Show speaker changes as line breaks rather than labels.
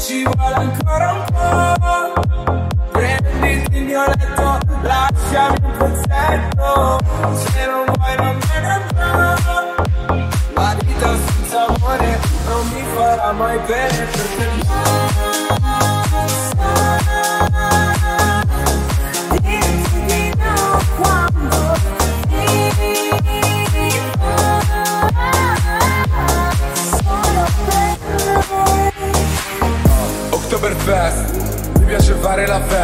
ci vuole ancora un po'. Prenditi il mio letto, lasciami un pezzetto. Se non vuoi non me ne andrò. La vita senza amore non mi farà mai bene, perché dici di no quando solo per me. Oktoberfest, mi piace fare la festa.